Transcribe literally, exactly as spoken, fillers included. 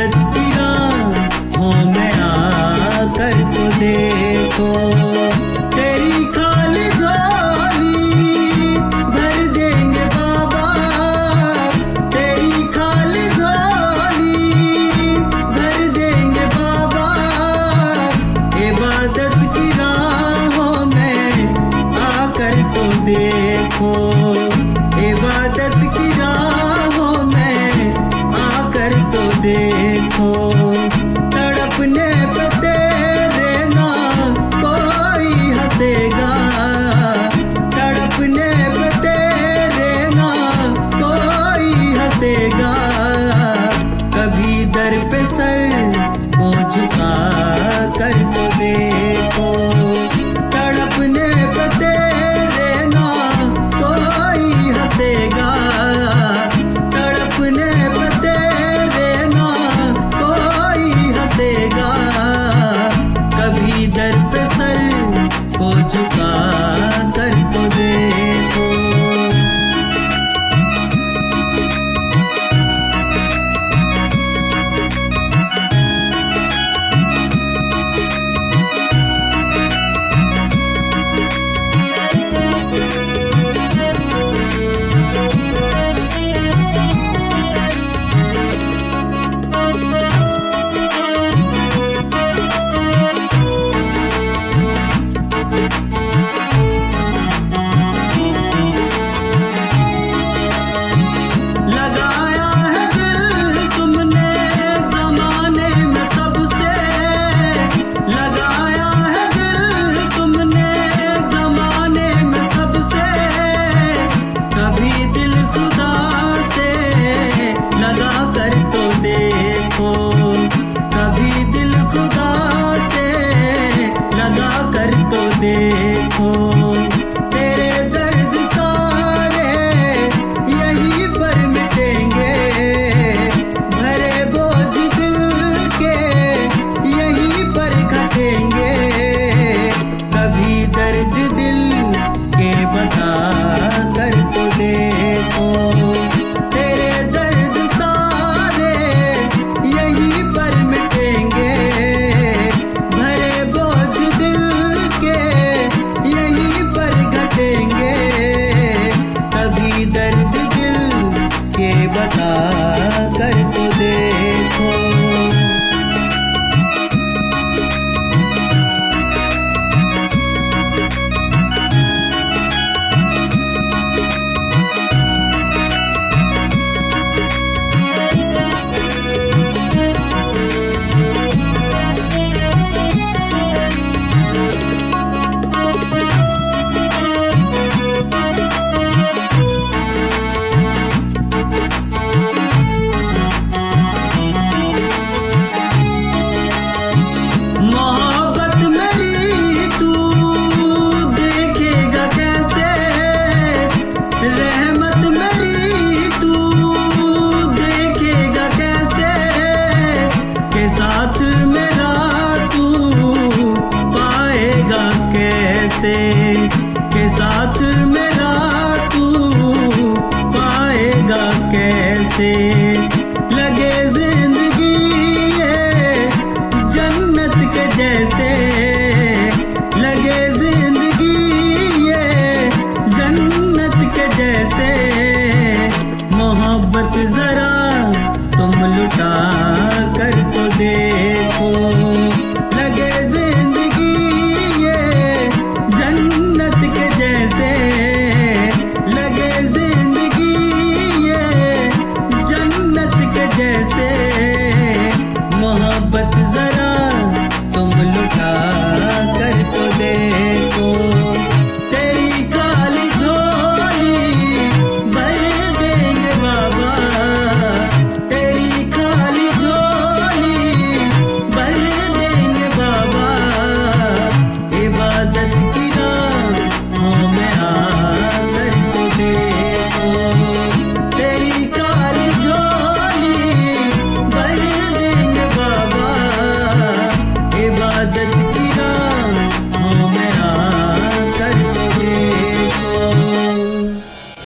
इबादत की राहों में आकर तो देखो। तेरी खाली झोली भर देंगे बाबा, तेरी खाली झोली भर देंगे बाबा। इबादत की राहों में आकर तो देखो, इबादत की राहों में आकर तो देखो। तड़पने पे तेरे ना कोई हंसेगा, तड़पने पे तेरे ना कोई हंसेगा। कभी दर पे सर को झुका कर तो देखो, तड़पने पे तेरे ना कोई हंसेगा, तड़पने पे तेरे ना कोई हंसेगा। कभी दर पे सर को झुका कर तो देखो। देखो तेरे दर्द सारे यहीं पर मिटेंगे, भरे बोझ दिल के यहीं पर घटेंगे। कभी दर्द दिल के बता कर तो देखो, तेरे दर्द सारे यहीं पर मिटेंगे, भरे बोझ दिल के यहीं पर घटेंगे। कभी दर्द दिल के बता कर तो देखो। साथ मेरा तू पाएगा कैसे, के साथ मेरा तू पाएगा कैसे। लगे जिंदगी ये जन्नत के जैसे, लगे जिंदगी ये जन्नत के जैसे। मोहब्बत जरा तुम लुटा कर तो देखो, लगे जिंदगी ये जन्नत के जैसे, लगे जिंदगी ये जन्नत के जैसे।